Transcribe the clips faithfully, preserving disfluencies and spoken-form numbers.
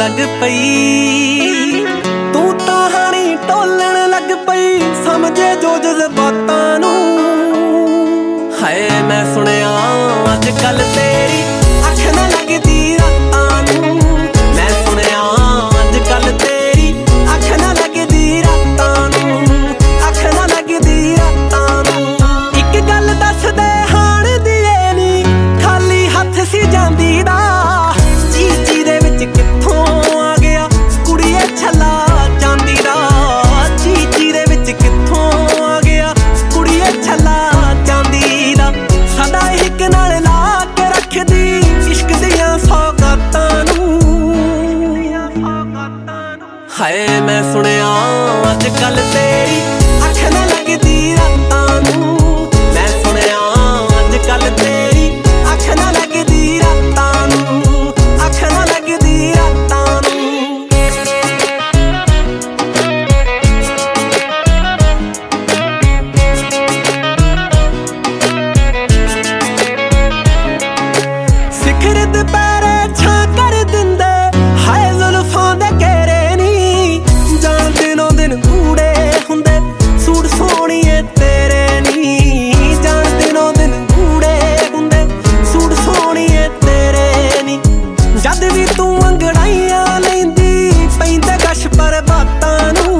लग पई तू कहानी टोलन लग पई समझे जो जज्बातां नू। हाय मैं सुनिया अज कल तेरी अख ना लगदी रातां नू। मैं सुनिया अज कल तेरी अख ना लगदी रातां नू, अख ना लगदी रातां नू। इक गल दस दे हाण दी ए नी खाली हथ सी जांदी दा चीची दे विच कित्थों आ गया कुड़िए छला चांदी दा। चीची दे विच कित्थों आ गया कुड़िए छला चांदी दा। सदा हिक नाल ला के रखदी इश्क दियां सौगातां नू। हाय मैं सुनिया अज कल तेरी अख ना लगदी रातां नू। मैं सुनिया अज कल तेरी अख ना लगदी रातां नू, अख ना लगदी रातां नू। सिखर दुपहरे छां कर दिंदे हाय जुल्फां दे घेरे नी। जान दिनों दिन कूड़े हुंदे सूट सोहणीए तेरे नी। जान दिनों दिन कूड़े हुंदे सूट सोहणीए तेरे नी। जद भी तू अंगड़ाइयां लैंदी पैंदे कश पर बातां नू।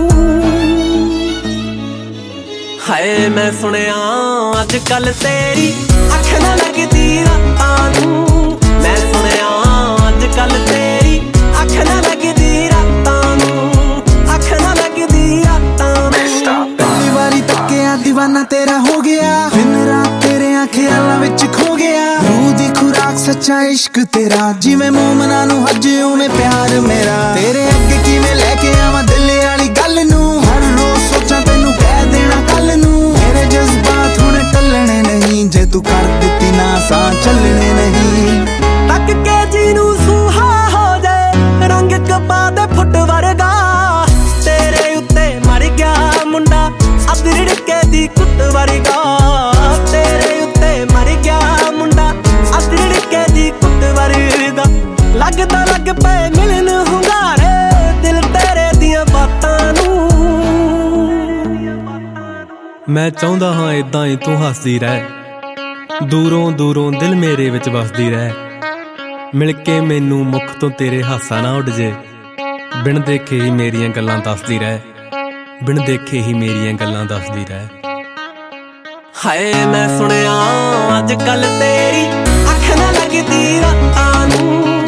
हाय मैं सुनिया अज कल तेरी अख ना लगदी रातां नू। मैं सुनिया अज कल तेरी अख ना लगदी रातां नू, अख ना लगदी रातां नू। पहली बारी तक्किया दीवाना तेरा हो गया दिन रात तेरे ख्यालां विच खो गया। रूह दी खुराक सच्चा इश्क तेरा जिवें मोमना नू हज उवें प्यार मेरा। तेरे अगे किवें लेके आवां दिल वाली गल नू हर रोज सोचां तैनू कह देना कल नू। मेरे जज्बात हुण टलने नहीं जे तू कर दित्ती ना सां चलने नहीं। तक के जी नू सूहा हो जाए रंग कपा दे फुट वर्गा। तेरे उत्ते मर गया मुंडा अदरड़ के दी कुट वर्गा। तेरे उत्ते मर गया मुंडा अदरड़ के दी कुट वर्गा। लगदा लग पे मिलन हुंगारे दिल तेरे दियां बातां नू। मैं चाहुंदा हां इदां ही तू हसदी रह दूरों दूरों दिल मेरे विच वसदी रह। मिल के मैनू मुख तो तेरे हासा ना उड़ जे बिन देखे ही मेरियां गल्लां दसदी रह, बिन देखे ही मेरियां गल्लां दसदी रह। हाय मैं सुनिया अज कल तेरी अख ना लगदी रातां नू।